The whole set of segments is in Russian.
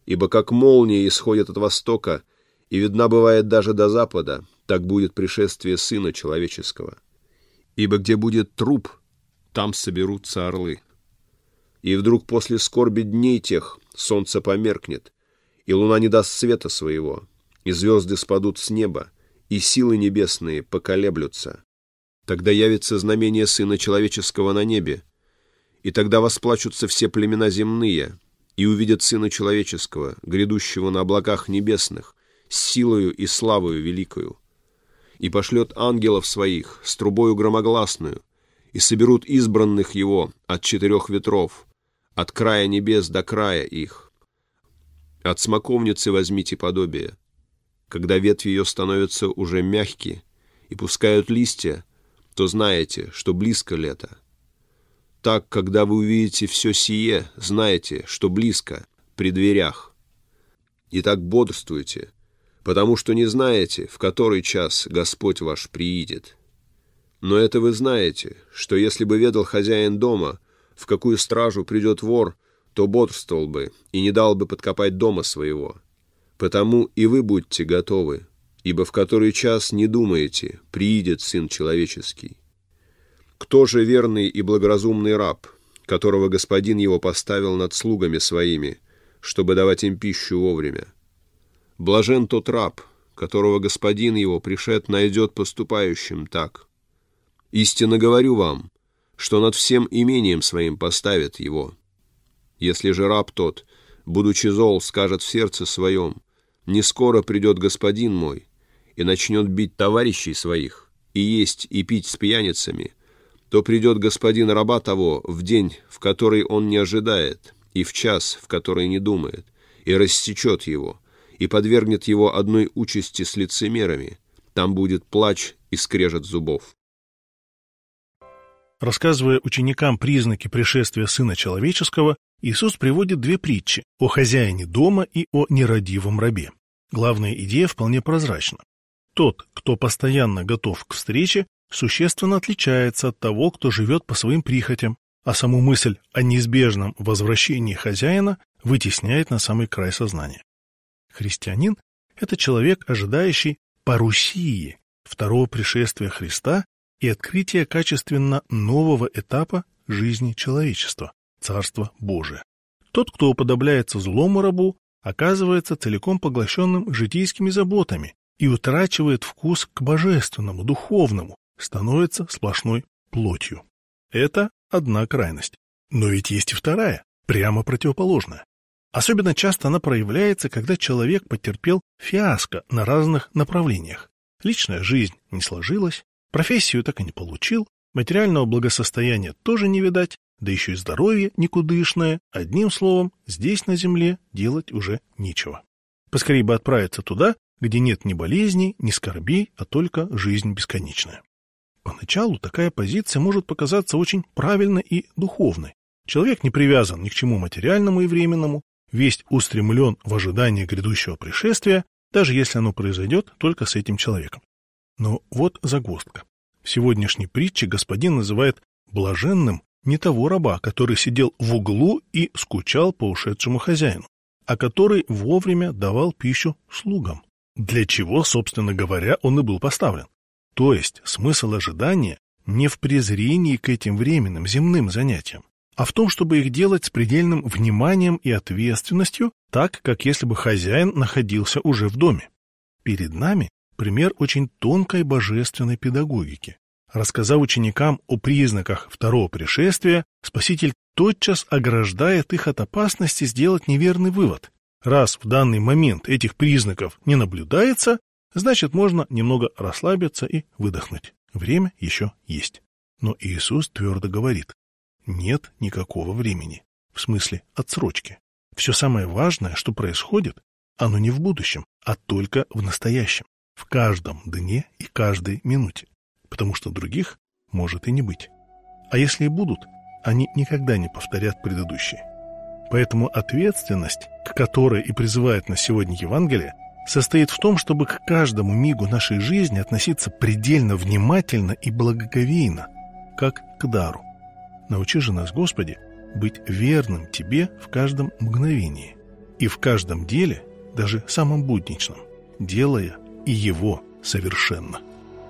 Ибо как молния исходит от востока и видна бывает даже до запада, так будет пришествие Сына Человеческого. Ибо где будет труп, там соберутся орлы. И вдруг после скорби дней тех солнце померкнет, и луна не даст света своего, и звезды спадут с неба, и силы небесные поколеблются. Тогда явится знамение Сына Человеческого на небе, и тогда восплачутся все племена земные, и увидят Сына Человеческого, грядущего на облаках небесных, с силою и славою великою. И пошлет ангелов своих с трубою громогласную, и соберут избранных его от 4 ветров, от края небес до края их. От смоковницы возьмите подобие. Когда ветви ее становятся уже мягкие и пускают листья, то знаете, что близко лето. Так, когда вы увидите все сие, знаете, что близко, при дверях. Итак, бодрствуйте, потому что не знаете, в который час Господь ваш приидет. Но это вы знаете, что если бы ведал хозяин дома, в какую стражу придет вор, то бодрствовал бы и не дал бы подкопать дома своего. Потому и вы будьте готовы, ибо в который час не думаете, приидет Сын Человеческий. Кто же верный и благоразумный раб, которого господин его поставил над слугами своими, чтобы давать им пищу вовремя? Блажен тот раб, которого господин его, пришед, найдет поступающим так. Истинно говорю вам, что над всем имением своим поставит его. Если же раб тот, будучи зол, скажет в сердце своем: «Не скоро придет господин мой», и начнет бить товарищей своих, и есть, и пить с пьяницами, то придет господин раба того в день, в который он не ожидает, и в час, в который не думает, и рассечет его, и подвергнет его одной участи с лицемерами. Там будет плач и скрежет зубов. Рассказывая ученикам признаки пришествия Сына Человеческого, Иисус приводит 2 притчи о хозяине дома и о нерадивом рабе. Главная идея вполне прозрачна. Тот, кто постоянно готов к встрече, существенно отличается от того, кто живет по своим прихотям, а саму мысль о неизбежном возвращении хозяина вытесняет на самый край сознания. Христианин – это человек, ожидающий парусии, второго пришествия Христа и открытия качественно нового этапа жизни человечества – Царство Божие. Тот, кто уподобляется злому рабу, оказывается целиком поглощенным житейскими заботами и утрачивает вкус к божественному, духовному, становится сплошной плотью. Это одна крайность. Но ведь есть и вторая, прямо противоположная. Особенно часто она проявляется, когда человек потерпел фиаско на разных направлениях. Личная жизнь не сложилась, профессию так и не получил, материального благосостояния тоже не видать, да еще и здоровье никудышное. Одним словом, здесь на земле делать уже нечего. Поскорее бы отправиться туда, где нет ни болезней, ни скорбей, а только жизнь бесконечная. Поначалу такая позиция может показаться очень правильной и духовной. Человек не привязан ни к чему материальному и временному, весь устремлен в ожидании грядущего пришествия, даже если оно произойдет только с этим человеком. Но вот загвоздка. В сегодняшней притче господин называет блаженным не того раба, который сидел в углу и скучал по ушедшему хозяину, а который вовремя давал пищу слугам, для чего, собственно говоря, он и был поставлен. То есть смысл ожидания не в презрении к этим временным земным занятиям, а в том, чтобы их делать с предельным вниманием и ответственностью, так, как если бы хозяин находился уже в доме. Перед нами пример очень тонкой божественной педагогики. Рассказав ученикам о признаках второго пришествия, Спаситель тотчас ограждает их от опасности сделать неверный вывод. Раз в данный момент этих признаков не наблюдается, значит, можно немного расслабиться и выдохнуть. Время еще есть. Но Иисус твердо говорит: нет никакого времени, в смысле отсрочки. Все самое важное, что происходит, оно не в будущем, а только в настоящем, в каждом дне и каждой минуте, потому что других может и не быть. А если и будут, они никогда не повторят предыдущие. Поэтому ответственность, к которой и призывает нас сегодня Евангелие, состоит в том, чтобы к каждому мигу нашей жизни относиться предельно внимательно и благоговейно, как к дару. Научи же нас, Господи, быть верным Тебе в каждом мгновении. и в каждом деле, даже самом будничном, делая и его совершенно.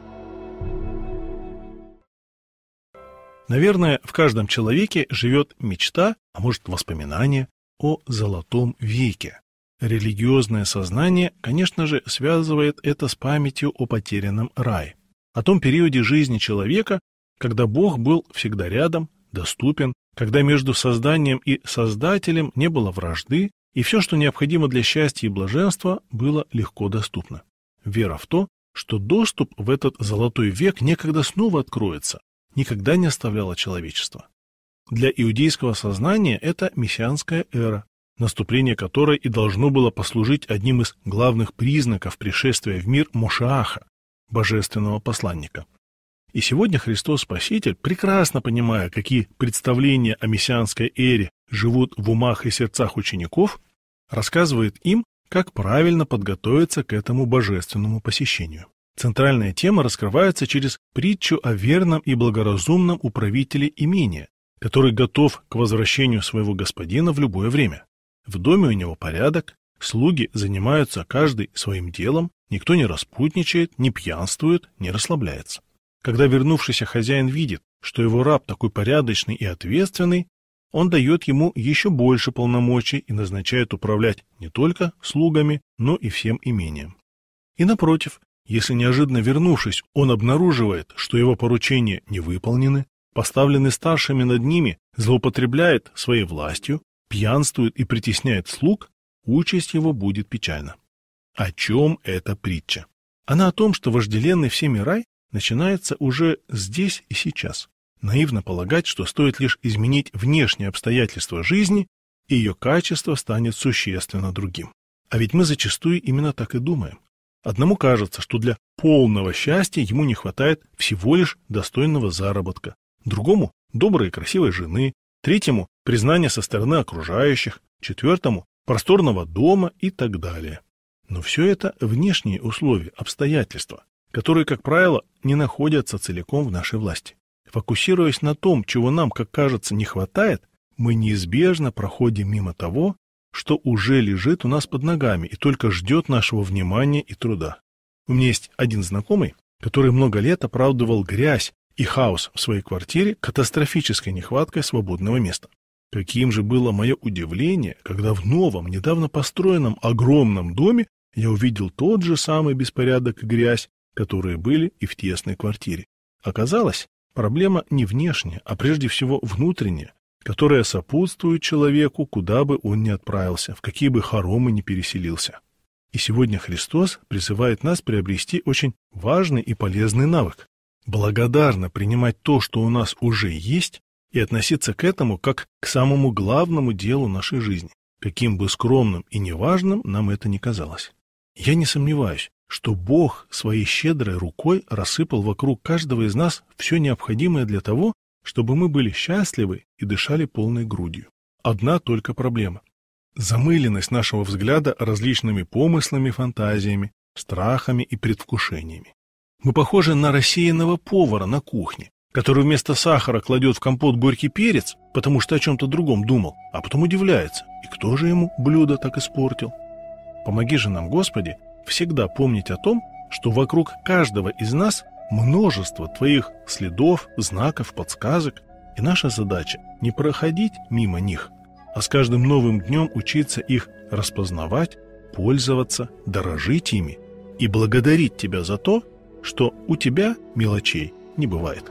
Наверное, в каждом человеке живет мечта, а может воспоминание о золотом веке. Религиозное сознание, конечно же, связывает это с памятью о потерянном рае, о том периоде жизни человека, когда Бог был всегда рядом, доступен, когда между созданием и Создателем не было вражды, и все, что необходимо для счастья и блаженства, было легко доступно. Вера в то, что доступ в этот золотой век некогда снова откроется, никогда не оставляла человечество. Для иудейского сознания это мессианская эра, наступление которой и должно было послужить одним из главных признаков пришествия в мир Мошиаха, божественного посланника. И сегодня Христос Спаситель, прекрасно понимая, какие представления о мессианской эре живут в умах и сердцах учеников, рассказывает им, как правильно подготовиться к этому божественному посещению. Центральная тема раскрывается через притчу о верном и благоразумном управителе имения, который готов к возвращению своего господина в любое время. В доме у него порядок, слуги занимаются каждый своим делом, никто не распутничает, не пьянствует, не расслабляется. Когда вернувшийся хозяин видит, что его раб такой порядочный и ответственный, он дает ему еще больше полномочий и назначает управлять не только слугами, но и всем имением. И напротив, если неожиданно вернувшись, он обнаруживает, что его поручения не выполнены, поставленный старшими над ними, злоупотребляет своей властью, пьянствует и притесняет слуг, участь его будет печальна. О чем эта притча? Она о том, что вожделенный всеми рай начинается уже здесь и сейчас. Наивно полагать, что стоит лишь изменить внешние обстоятельства жизни, и ее качество станет существенно другим. А ведь мы зачастую именно так и думаем. Одному кажется, что для полного счастья ему не хватает всего лишь достойного заработка, другому – доброй и красивой жены, третьему – признания со стороны окружающих, четвертому – просторного дома и так далее. Но все это внешние условия, обстоятельства, которые, как правило, не находятся целиком в нашей власти. Фокусируясь на том, чего нам, как кажется, не хватает, мы неизбежно проходим мимо того, что уже лежит у нас под ногами и только ждет нашего внимания и труда. У меня есть один знакомый, который много лет оправдывал грязь и хаос в своей квартире катастрофической нехваткой свободного места. Каким же было мое удивление, когда в новом, недавно построенном огромном доме я увидел тот же самый беспорядок и грязь, которые были и в тесной квартире. Оказалось, проблема не внешняя, а прежде всего внутренняя, которая сопутствует человеку, куда бы он ни отправился, в какие бы хоромы ни переселился. И сегодня Христос призывает нас приобрести очень важный и полезный навык – благодарно принимать то, что у нас уже есть, и относиться к этому как к самому главному делу нашей жизни, каким бы скромным и неважным нам это ни казалось. Я не сомневаюсь, что Бог своей щедрой рукой рассыпал вокруг каждого из нас все необходимое для того, чтобы мы были счастливы и дышали полной грудью. Одна только проблема – замыленность нашего взгляда различными помыслами, фантазиями, страхами и предвкушениями. Мы похожи на рассеянного повара на кухне, который вместо сахара кладет в компот горький перец, потому что о чем-то другом думал, а потом удивляется, и кто же ему блюдо так испортил? Помоги же нам, Господи, всегда помнить о том, что вокруг каждого из нас множество Твоих следов, знаков, подсказок, и наша задача не проходить мимо них, а с каждым новым днем учиться их распознавать, пользоваться, дорожить ими и благодарить Тебя за то, что у Тебя мелочей не бывает.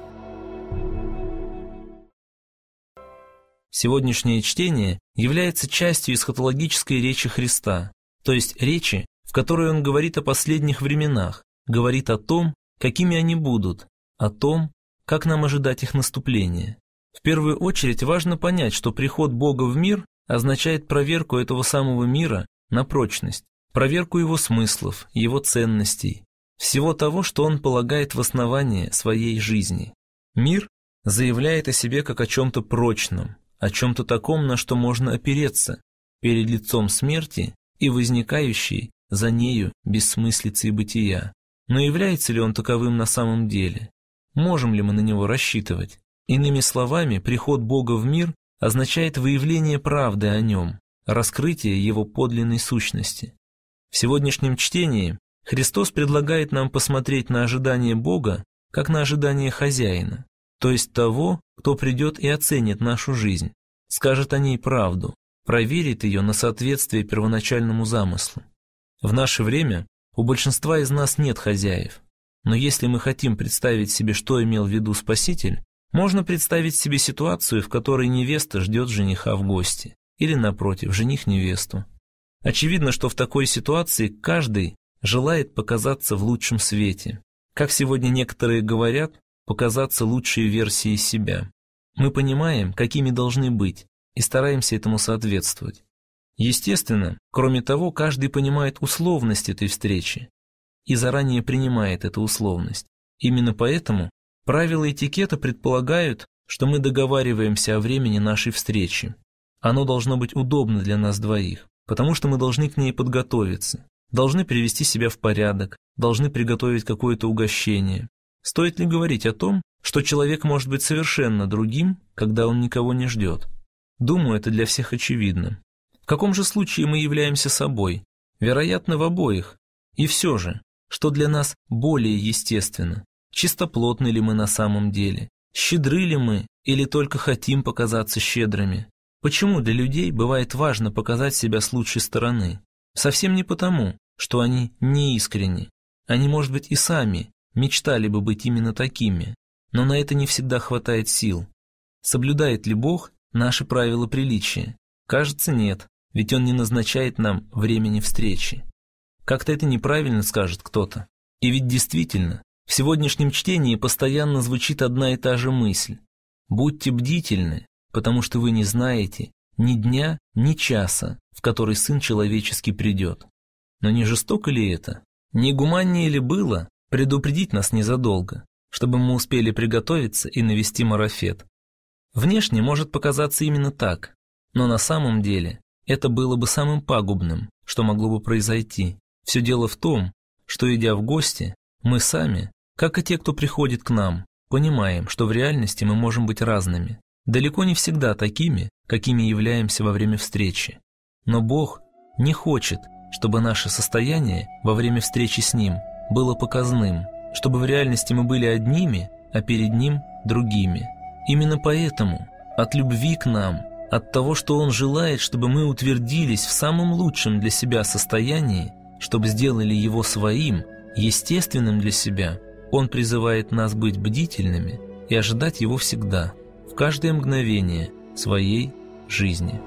Сегодняшнее чтение является частью эсхатологической речи Христа, то есть речи, в которой Он говорит о последних временах, говорит о том, какими они будут, о том, как нам ожидать их наступления. В первую очередь важно понять, что приход Бога в мир означает проверку этого самого мира на прочность, проверку его смыслов, его ценностей, всего того, что Он полагает в основание своей жизни. Мир заявляет о себе как о чем-то прочном, о чем-то таком, на что можно опереться перед лицом смерти и возникающей за нею бессмыслицы бытия. Но является ли он таковым на самом деле? Можем ли мы на него рассчитывать? Иными словами, приход Бога в мир означает выявление правды о нем, раскрытие Его подлинной сущности. В сегодняшнем чтении Христос предлагает нам посмотреть на ожидание Бога, как на ожидание хозяина, то есть того, кто придет и оценит нашу жизнь, скажет о ней правду, проверит ее на соответствие первоначальному замыслу. В наше время у большинства из нас нет хозяев, но если мы хотим представить себе, что имел в виду Спаситель, можно представить себе ситуацию, в которой невеста ждет жениха в гости, или, напротив, жених невесту. Очевидно, что в такой ситуации каждый желает показаться в лучшем свете. Как сегодня некоторые говорят, показаться лучшей версией себя. Мы понимаем, какими должны быть, и стараемся этому соответствовать. Естественно, кроме того, каждый понимает условность этой встречи и заранее принимает эту условность. Именно поэтому правила этикета предполагают, что мы договариваемся о времени нашей встречи. Оно должно быть удобно для нас двоих, потому что мы должны к ней подготовиться, должны привести себя в порядок, должны приготовить какое-то угощение. Стоит ли говорить о том, что человек может быть совершенно другим, когда он никого не ждет? Думаю, это для всех очевидно. В каком же случае мы являемся собой? Вероятно, в обоих. И все же, что для нас более естественно? Чистоплотны ли мы на самом деле? Щедры ли мы или только хотим показаться щедрыми? Почему для людей бывает важно показать себя с лучшей стороны? Совсем не потому, что они неискренни. Они, может быть, и сами мечтали бы быть именно такими, но на это не всегда хватает сил. Соблюдает ли Бог наши правила приличия? Кажется, нет, ведь Он не назначает нам времени встречи. Как-то это неправильно, скажет кто-то. И ведь действительно, в сегодняшнем чтении постоянно звучит одна и та же мысль. Будьте бдительны, потому что вы не знаете ни дня, ни часа, в который Сын Человеческий придет. Но не жестоко ли это? Не гуманнее ли было предупредить нас незадолго, чтобы мы успели приготовиться и навести марафет? Внешне может показаться именно так, но на самом деле это было бы самым пагубным, что могло бы произойти. Все дело в том, что, идя в гости, мы сами, как и те, кто приходит к нам, понимаем, что в реальности мы можем быть разными, далеко не всегда такими, какими являемся во время встречи. Но Бог не хочет, чтобы наше состояние во время встречи с Ним было показным, чтобы в реальности мы были одними, а перед Ним другими. Именно поэтому от любви к нам, от того, что Он желает, чтобы мы утвердились в самом лучшем для себя состоянии, чтобы сделали его своим, естественным для себя, Он призывает нас быть бдительными и ожидать Его всегда, в каждое мгновение своей жизни.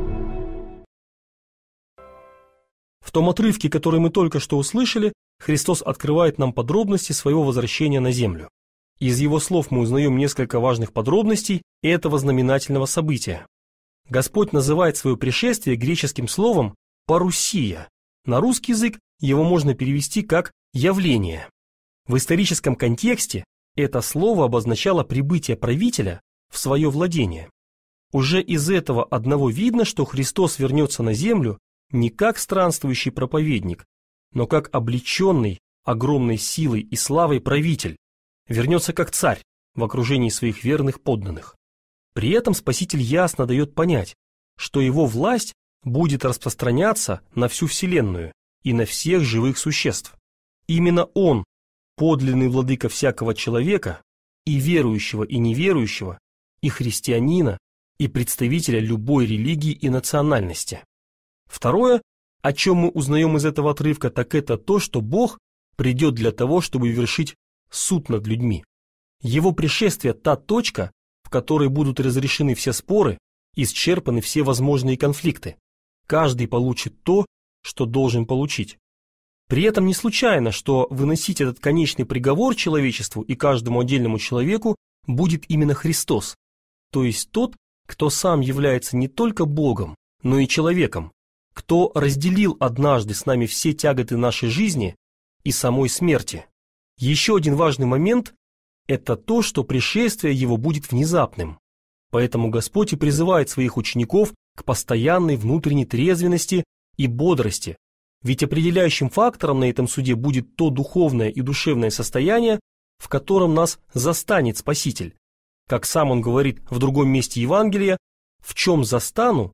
В том отрывке, который мы только что услышали, Христос открывает нам подробности своего возвращения на землю. Из Его слов мы узнаем несколько важных подробностей этого знаменательного события. Господь называет свое пришествие греческим словом «парусия». На русский язык его можно перевести как «явление». В историческом контексте это слово обозначало прибытие правителя в свое владение. Уже из этого одного видно, что Христос вернется на землю не как странствующий проповедник, но как облеченный огромной силой и славой правитель, вернется как царь в окружении своих верных подданных. При этом Спаситель ясно дает понять, что его власть будет распространяться на всю Вселенную и на всех живых существ. Именно Он, подлинный владыка всякого человека, и верующего, и неверующего, и христианина, и представителя любой религии и национальности. Второе, о чем мы узнаем из этого отрывка, так это то, что Бог придет для того, чтобы вершить суд над людьми. Его пришествие – та точка, в которой будут разрешены все споры, исчерпаны все возможные конфликты. Каждый получит то, что должен получить. При этом не случайно, что выносить этот конечный приговор человечеству и каждому отдельному человеку будет именно Христос, то есть тот, кто сам является не только Богом, но и человеком, кто разделил однажды с нами все тяготы нашей жизни и самой смерти. Еще один важный момент – это то, что пришествие его будет внезапным. Поэтому Господь и призывает своих учеников к постоянной внутренней трезвенности и бодрости, ведь определяющим фактором на этом суде будет то духовное и душевное состояние, в котором нас застанет Спаситель. Как сам он говорит в другом месте Евангелия: «В чем застану,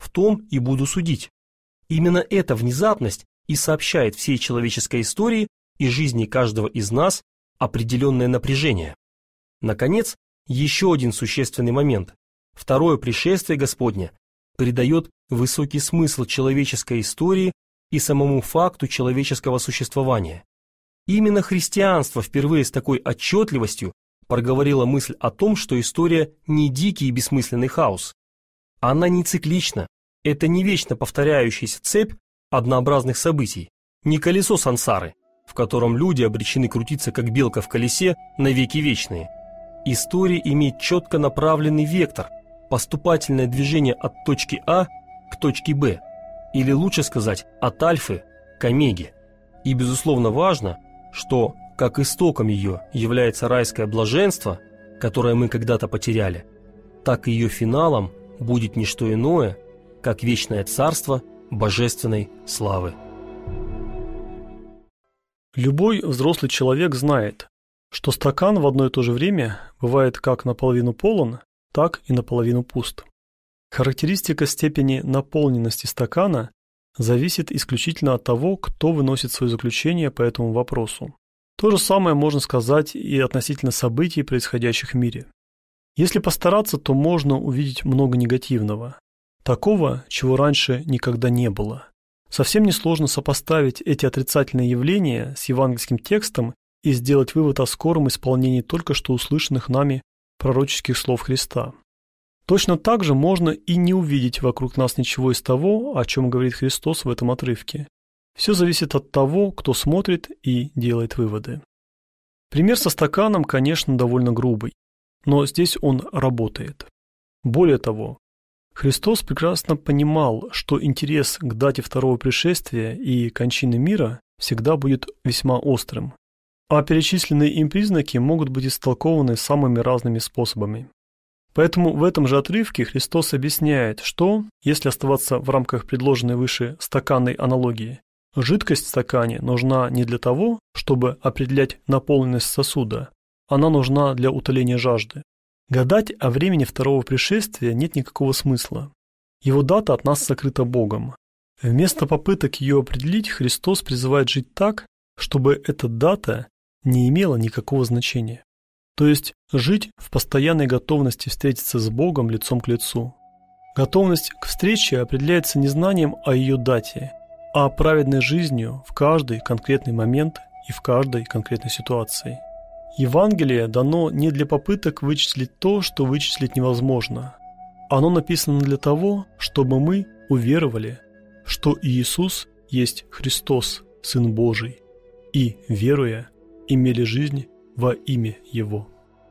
в том и буду судить. Именно эта внезапность и сообщает всей человеческой истории и жизни каждого из нас определенное напряжение. Наконец, еще один существенный момент. Второе пришествие Господне придает высокий смысл человеческой истории и самому факту человеческого существования. Именно христианство впервые с такой отчетливостью проговорило мысль о том, что история не дикий и бессмысленный хаос. Она не циклична, это не вечно повторяющаяся цепь однообразных событий, не колесо сансары, в котором люди обречены крутиться как белка в колесе навеки вечные. История имеет четко направленный вектор, поступательное движение от точки А к точке Б, или лучше сказать, от альфы к омеге. И безусловно важно, что как истоком ее является райское блаженство, которое мы когда-то потеряли, так и ее финалом будет не что иное, как вечное царство божественной славы. Любой взрослый человек знает, что стакан в одно и то же время бывает как наполовину полон, так и наполовину пуст. Характеристика степени наполненности стакана зависит исключительно от того, кто выносит свое заключение по этому вопросу. То же самое можно сказать и относительно событий, происходящих в мире. Если постараться, то можно увидеть много негативного. Такого, чего раньше никогда не было. Совсем несложно сопоставить эти отрицательные явления с евангельским текстом и сделать вывод о скором исполнении только что услышанных нами пророческих слов Христа. Точно так же можно и не увидеть вокруг нас ничего из того, о чем говорит Христос в этом отрывке. Все зависит от того, кто смотрит и делает выводы. Пример со стаканом, конечно, довольно грубый, но здесь он работает. Более того, Христос прекрасно понимал, что интерес к дате второго пришествия и кончины мира всегда будет весьма острым, а перечисленные им признаки могут быть истолкованы самыми разными способами. Поэтому в этом же отрывке Христос объясняет, что, если оставаться в рамках предложенной выше стаканной аналогии, жидкость в стакане нужна не для того, чтобы определять наполненность сосуда, она нужна для утоления жажды. Гадать о времени второго пришествия нет никакого смысла. Его дата от нас сокрыта Богом. Вместо попыток ее определить, Христос призывает жить так, чтобы эта дата не имела никакого значения. То есть жить в постоянной готовности встретиться с Богом лицом к лицу. Готовность к встрече определяется не знанием о ее дате, а праведной жизнью в каждый конкретный момент и в каждой конкретной ситуации. Евангелие дано не для попыток вычислить то, что вычислить невозможно. Оно написано для того, чтобы мы уверовали, что Иисус есть Христос, Сын Божий, и, веруя, имели жизнь во имя Его.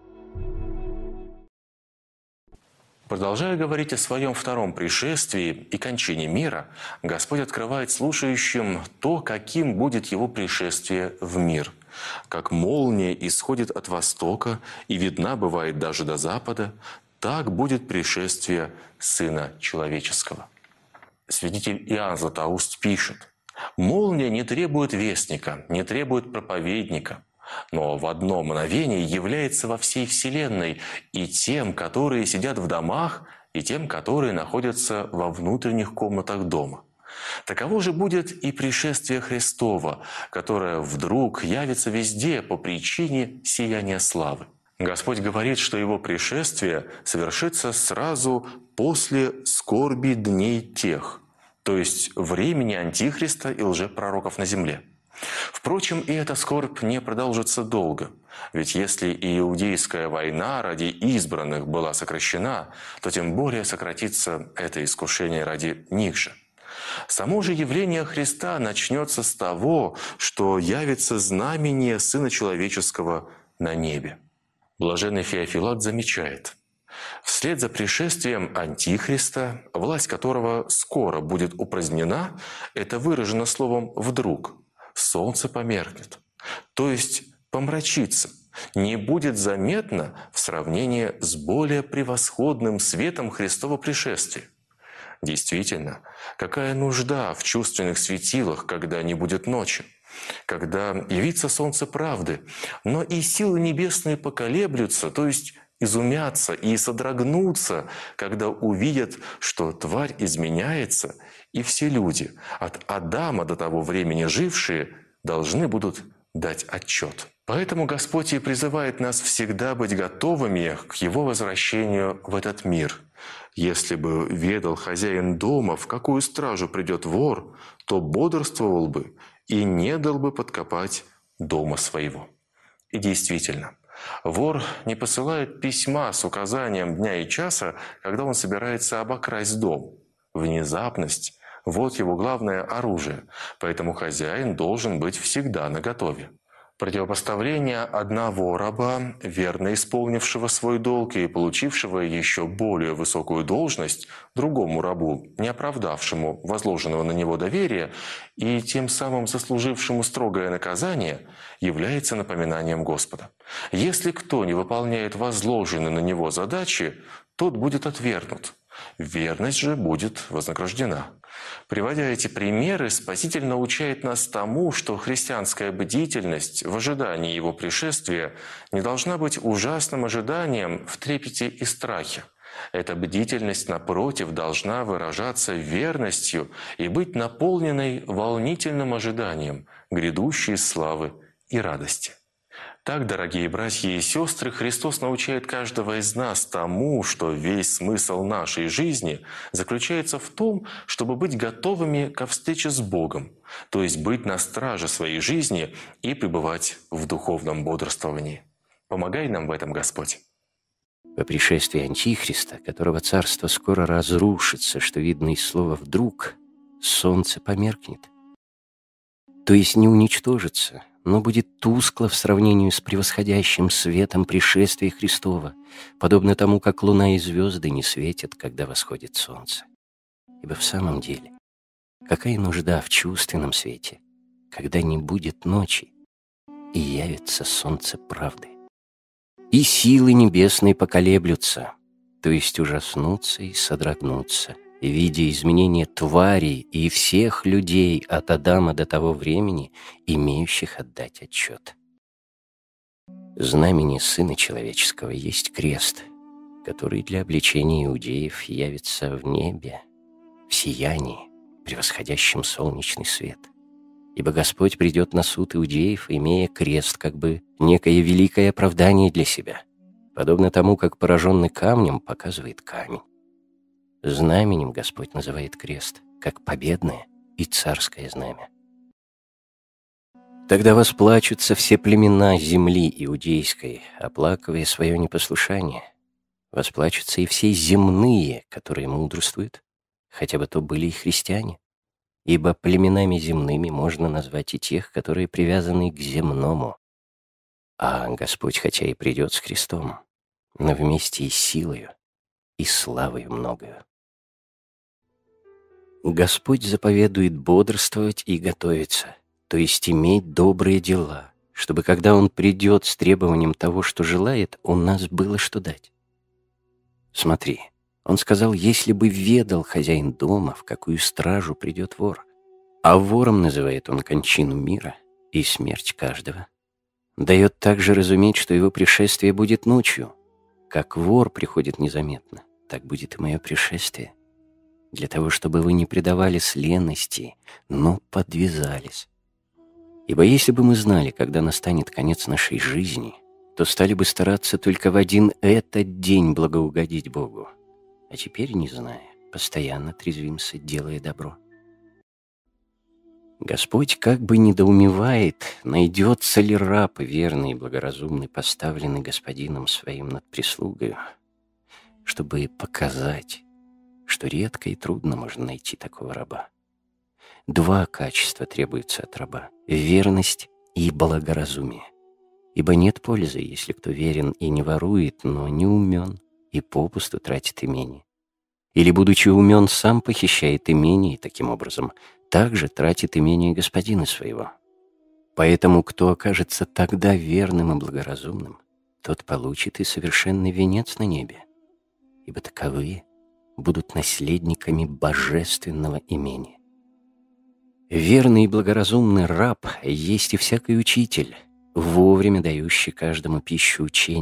Продолжая говорить о своем втором пришествии и кончине мира, Господь открывает слушающим то, каким будет Его пришествие в мир. Как молния исходит от востока и видна бывает даже до запада, так будет пришествие Сына Человеческого. Святитель Иоанн Златоуст пишет: «Молния не требует вестника, не требует проповедника, но в одно мгновение является во всей вселенной и тем, которые сидят в домах, и тем, которые находятся во внутренних комнатах дома. Таково же будет и пришествие Христово, которое вдруг явится везде по причине сияния славы». Господь говорит, что Его пришествие совершится сразу после скорби дней тех, то есть времени Антихриста и лжепророков на земле. Впрочем, и эта скорбь не продолжится долго, ведь если иудейская война ради избранных была сокращена, то тем более сократится это искушение ради них же. Само же явление Христа начнется с того, что явится знамение Сына Человеческого на небе. Блаженный Феофилакт замечает: вслед за пришествием Антихриста, власть которого скоро будет упразднена, это выражено словом «вдруг», солнце померкнет, то есть помрачится, не будет заметно в сравнении с более превосходным светом Христова пришествия. Действительно, какая нужда в чувственных светилах, когда не будет ночи, когда явится солнце правды, но и силы небесные поколеблются, то есть изумятся и содрогнутся, когда увидят, что тварь изменяется, и все люди, от Адама до того времени жившие, должны будут дать отчет. Поэтому Господь и призывает нас всегда быть готовыми к Его возвращению в этот мир. Если бы ведал хозяин дома, в какую стражу придет вор, то бодрствовал бы и не дал бы подкопать дома своего. И действительно, вор не посылает письма с указанием дня и часа, когда он собирается обокрасть дом. Внезапность – вот его главное оружие, поэтому хозяин должен быть всегда наготове. Противопоставление одного раба, верно исполнившего свой долг и получившего еще более высокую должность, другому рабу, не оправдавшему возложенного на него доверия и тем самым заслужившему строгое наказание, является напоминанием Господа. Если кто не выполняет возложенные на него задачи, тот будет отвергнут. Верность же будет вознаграждена. Приводя эти примеры, Спаситель научает нас тому, что христианская бдительность в ожидании Его пришествия не должна быть ужасным ожиданием в трепете и страхе. Эта бдительность, напротив, должна выражаться верностью и быть наполненной волнительным ожиданием грядущей славы и радости. Так, дорогие братья и сестры, Христос научает каждого из нас тому, что весь смысл нашей жизни заключается в том, чтобы быть готовыми ко встрече с Богом, то есть быть на страже своей жизни и пребывать в духовном бодрствовании. Помогай нам в этом, Господь. По пришествии Антихриста, которого царство скоро разрушится, что видно из слова «вдруг», солнце померкнет, то есть не уничтожится, но будет тускло в сравнении с превосходящим светом пришествия Христова, подобно тому, как луна и звезды не светят, когда восходит солнце. Ибо в самом деле, какая нужда в чувственном свете, когда не будет ночи, и явится солнце правды? И силы небесные поколеблются, то есть ужаснутся и содрогнутся, видя изменения тварей и всех людей от Адама до того времени, имеющих отдать отчет. Знамение Сына Человеческого есть крест, который для обличения иудеев явится в небе, в сиянии, превосходящем солнечный свет. Ибо Господь придет на суд иудеев, имея крест, как бы некое великое оправдание для себя, подобно тому, как пораженный камнем показывает камень. Знаменем Господь называет крест, как победное и царское знамя. Тогда восплачутся все племена земли иудейской, оплакивая свое непослушание. Восплачутся и все земные, которые мудрствуют, хотя бы то были и христиане. Ибо племенами земными можно назвать и тех, которые привязаны к земному. А Господь, хотя и придет с крестом, но вместе и с силою, и славою многою. Господь заповедует бодрствовать и готовиться, то есть иметь добрые дела, чтобы, когда Он придет с требованием того, что желает, у нас было что дать. Смотри, Он сказал, если бы ведал хозяин дома, в какую стражу придет вор. А вором называет Он кончину мира и смерть каждого. Дает также разуметь, что Его пришествие будет ночью. Как вор приходит незаметно, так будет и мое пришествие. Для того, чтобы вы не предавались лености, но подвязались. Ибо если бы мы знали, когда настанет конец нашей жизни, то стали бы стараться только в один этот день благоугодить Богу. А теперь, не зная, постоянно трезвимся, делая добро. Господь как бы недоумевает, найдется ли раб верный и благоразумный, поставленный господином своим над прислугою, чтобы показать, что редко и трудно можно найти такого раба. Два качества требуются от раба — верность и благоразумие. Ибо нет пользы, если кто верен и не ворует, но не умен и попусту тратит имение. Или, будучи умен, сам похищает имение и таким образом также тратит имение господина своего. Поэтому, кто окажется тогда верным и благоразумным, тот получит и совершенный венец на небе, ибо таковые будут наследниками божественного имения. Верный и благоразумный раб есть и всякий учитель, вовремя дающий каждому пищу учения,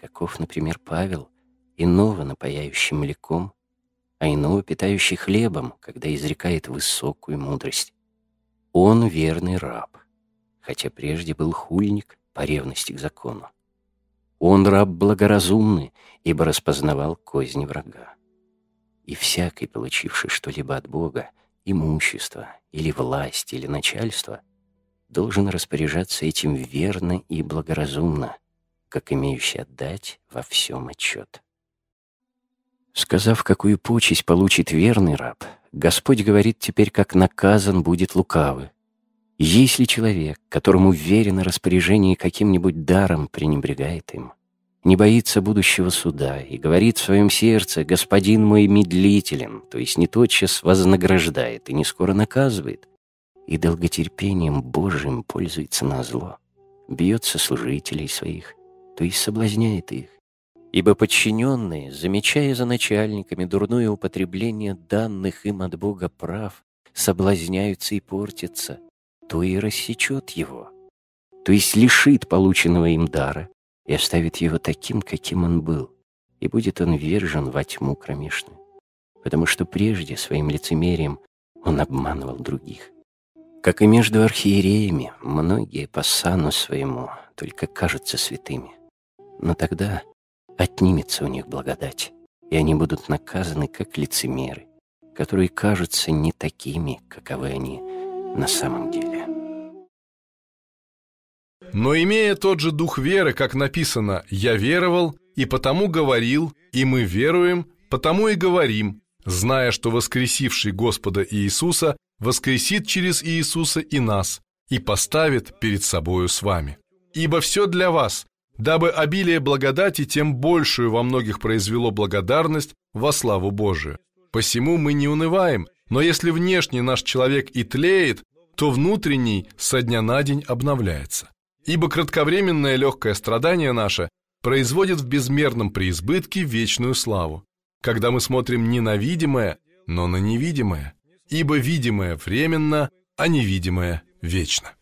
каков, например, Павел, иного напояющий млеком, а иного питающий хлебом, когда изрекает высокую мудрость. Он верный раб, хотя прежде был хульник по ревности к закону. Он раб благоразумный, ибо распознавал козни врага. И всякий, получивший что-либо от Бога, имущество, или власть, или начальство, должен распоряжаться этим верно и благоразумно, как имеющий отдать во всем отчет. Сказав, какую почесть получит верный раб, Господь говорит теперь, как наказан будет лукавый. Если человек, которому верено распоряжение каким-нибудь даром, пренебрегает им, не боится будущего суда и говорит в своем сердце: «Господин мой медлителен», то есть не тотчас вознаграждает и не скоро наказывает, и долготерпением Божиим пользуется назло, бьется служителей своих, то есть соблазняет их. Ибо подчиненные, замечая за начальниками дурное употребление данных им от Бога прав, соблазняются и портятся, то и рассечет его, то есть лишит полученного им дара и оставит его таким, каким он был, и будет он ввержен во тьму кромешную, потому что прежде своим лицемерием он обманывал других. Как и между архиереями, многие по сану своему только кажутся святыми, но тогда отнимется у них благодать, и они будут наказаны как лицемеры, которые кажутся не такими, каковы они на самом деле. Но имея тот же дух веры, как написано: «Я веровал, и потому говорил, и мы веруем, потому и говорим, зная, что воскресивший Господа Иисуса воскресит через Иисуса и нас, и поставит перед собою с вами. Ибо все для вас, дабы обилие благодати тем большую во многих произвело благодарность во славу Божию. Посему мы не унываем, но если внешний наш человек и тлеет, то внутренний со дня на день обновляется. Ибо кратковременное легкое страдание наше производит в безмерном преизбытке вечную славу, когда мы смотрим не на видимое, но на невидимое. Ибо видимое временно, а невидимое вечно».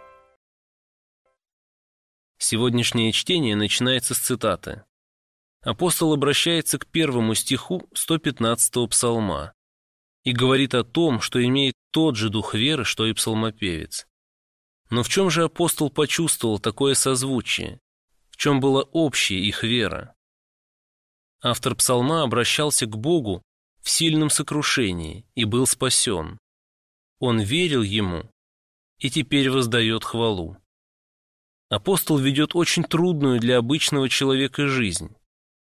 Сегодняшнее чтение начинается с цитаты. Апостол обращается к первому стиху 115-го псалма и говорит о том, что имеет тот же дух веры, что и псалмопевец. Но в чем же апостол почувствовал такое созвучие? В чем была общая их вера? Автор псалма обращался к Богу в сильном сокрушении и был спасен. Он верил Ему и теперь воздает хвалу. Апостол ведет очень трудную для обычного человека жизнь.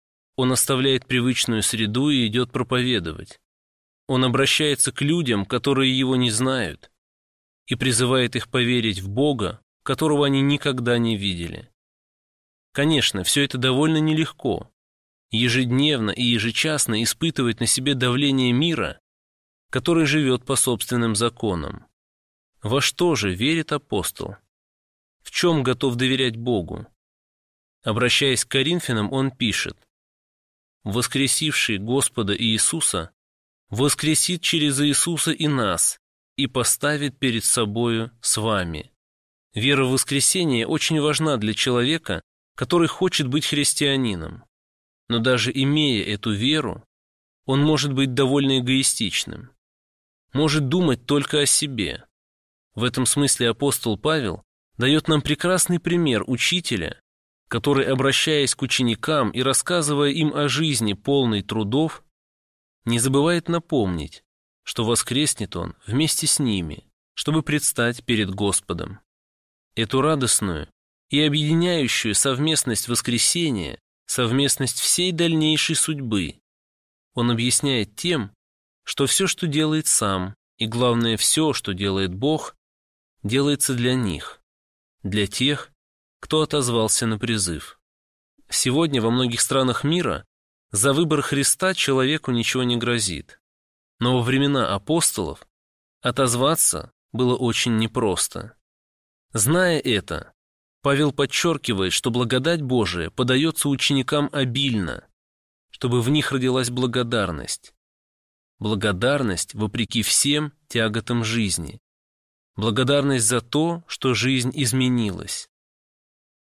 Он оставляет привычную среду и идет проповедовать. Он обращается к людям, которые его не знают, и призывает их поверить в Бога, которого они никогда не видели. Конечно, все это довольно нелегко. Ежедневно и ежечасно испытывать на себе давление мира, который живет по собственным законам. Во что же верит апостол? В чем готов доверять Богу? Обращаясь к Коринфянам, он пишет: «Воскресивший Господа Иисуса воскресит через Иисуса и нас, и поставит перед собою с вами». Вера в воскресение очень важна для человека, который хочет быть христианином. Но даже имея эту веру, он может быть довольно эгоистичным, может думать только о себе. В этом смысле апостол Павел дает нам прекрасный пример учителя, который, обращаясь к ученикам и рассказывая им о жизни, полной трудов, не забывает напомнить, что воскреснет он вместе с ними, чтобы предстать перед Господом. Эту радостную и объединяющую совместность воскресения, совместность всей дальнейшей судьбы он объясняет тем, что все, что делает сам, и главное, все, что делает Бог, делается для них, для тех, кто отозвался на призыв. Сегодня во многих странах мира за выбор Христа человеку ничего не грозит. Но во времена апостолов отозваться было очень непросто. Зная это, Павел подчеркивает, что благодать Божия подается ученикам обильно, чтобы в них родилась благодарность. Благодарность вопреки всем тяготам жизни. Благодарность за то, что жизнь изменилась.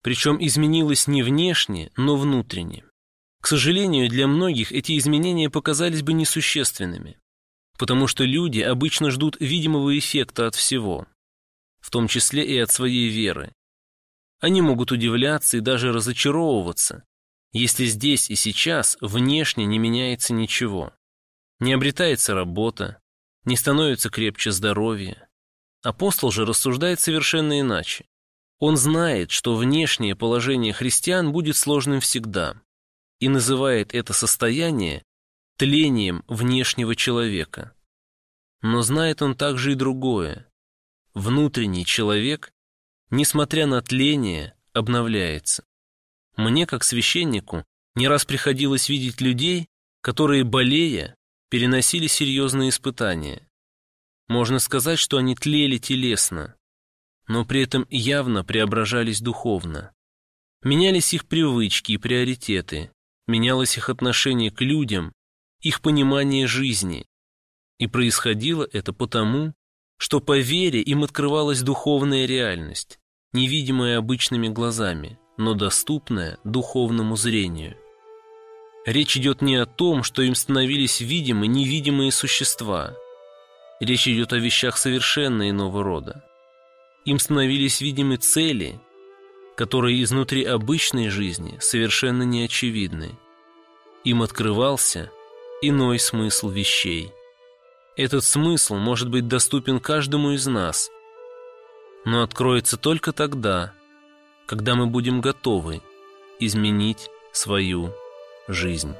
причем изменилось не внешне, но внутренне. К сожалению, для многих эти изменения показались бы несущественными, потому что люди обычно ждут видимого эффекта от всего, в том числе и от своей веры. Они могут удивляться и даже разочаровываться, если здесь и сейчас внешне не меняется ничего. Не обретается работа, не становится крепче здоровье. Апостол же рассуждает совершенно иначе. Он знает, что внешнее положение христиан будет сложным всегда, и называет это состояние тлением внешнего человека. Но знает он также и другое. Внутренний человек, несмотря на тление, обновляется. Мне, как священнику, не раз приходилось видеть людей, которые, болея, переносили серьезные испытания. Можно сказать, что они тлели телесно, но при этом явно преображались духовно. Менялись их привычки и приоритеты, менялось их отношение к людям, их понимание жизни. И происходило это потому, что по вере им открывалась духовная реальность, невидимая обычными глазами, но доступная духовному зрению. Речь идет не о том, что им становились видимы невидимые существа. Речь идет о вещах совершенно иного рода. Им становились видимы цели, которые изнутри обычной жизни совершенно не очевидны. Им открывался иной смысл вещей. Этот смысл может быть доступен каждому из нас, но откроется только тогда, когда мы будем готовы изменить свою жизнь.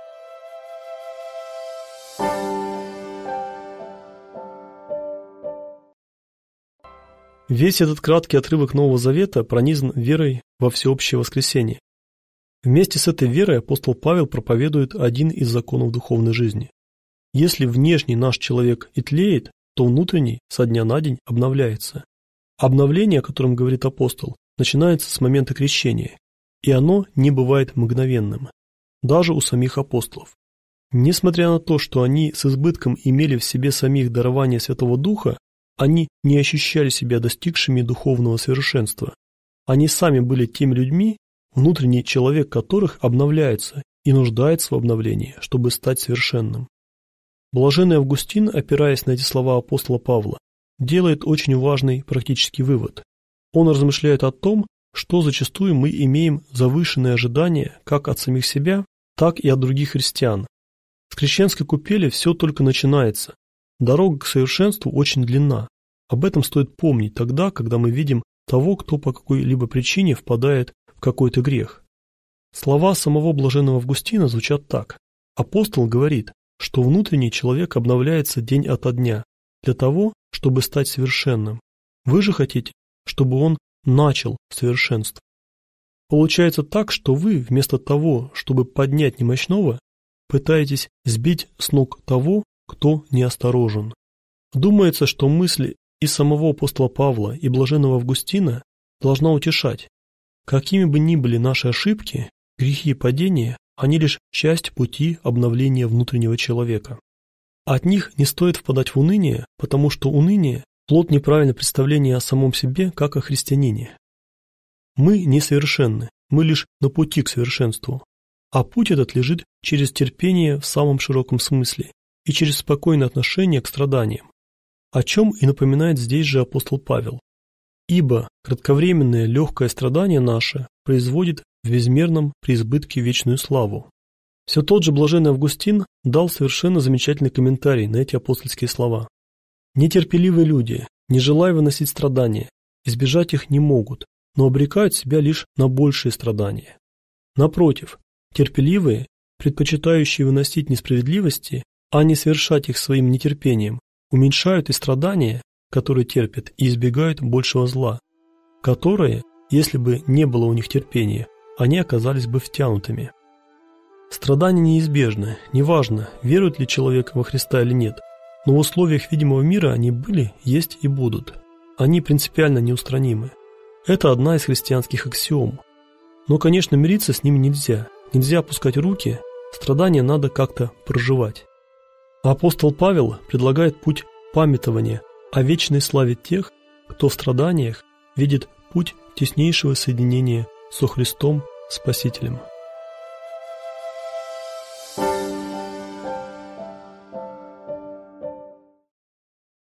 Весь этот краткий отрывок Нового Завета пронизан верой во всеобщее воскресение. Вместе с этой верой апостол Павел проповедует один из законов духовной жизни. Если внешний наш человек и тлеет, то внутренний со дня на день обновляется. Обновление, о котором говорит апостол, начинается с момента крещения, и оно не бывает мгновенным, даже у самих апостолов. Несмотря на то, что они с избытком имели в себе самих дарование Святого Духа, они не ощущали себя достигшими духовного совершенства. Они сами были теми людьми, внутренний человек которых обновляется и нуждается в обновлении, чтобы стать совершенным. Блаженный Августин, опираясь на эти слова апостола Павла, делает очень важный практический вывод. Он размышляет о том, что зачастую мы имеем завышенные ожидания как от самих себя, так и от других христиан. С крещенской купели все только начинается. Дорога к совершенству очень длинна. Об этом стоит помнить тогда, когда мы видим того, кто по какой-либо причине впадает в какой-то грех. Слова самого блаженного Августина звучат так. Апостол говорит, что внутренний человек обновляется день ото дня для того, чтобы стать совершенным. Вы же хотите, чтобы он начал совершенство. Получается так, что вы вместо того, чтобы поднять немощного, пытаетесь сбить с ног того, кто неосторожен. Думается, что мысль и самого апостола Павла, и блаженного Августина должна утешать. Какими бы ни были наши ошибки, грехи и падения, они лишь часть пути обновления внутреннего человека. От них не стоит впадать в уныние, потому что уныние – плод неправильного представления о самом себе, как о христианине. Мы несовершенны, мы лишь на пути к совершенству, а путь этот лежит через терпение в самом широком смысле и через спокойное отношение к страданиям, о чем и напоминает здесь же апостол Павел. Ибо кратковременное легкое страдание наше производит в безмерном преизбытке вечную славу. Все тот же блаженный Августин дал совершенно замечательный комментарий на эти апостольские слова. Нетерпеливые люди, не желая выносить страдания, избежать их не могут, но обрекают себя лишь на большие страдания. Напротив, терпеливые, предпочитающие выносить несправедливости, а не совершать их своим нетерпением, уменьшают и страдания, которые терпят, и избегают большего зла, которые, если бы не было у них терпения, они оказались бы втянутыми. Страдания неизбежны, неважно, верует ли человек во Христа или нет, но в условиях видимого мира они были, есть и будут. Они принципиально неустранимы. Это одна из христианских аксиом. Но, конечно, мириться с ними нельзя. Нельзя опускать руки, страдания надо как-то проживать. Апостол Павел предлагает путь памятования о вечной славе тех, кто в страданиях видит путь теснейшего соединения со Христом Спасителем.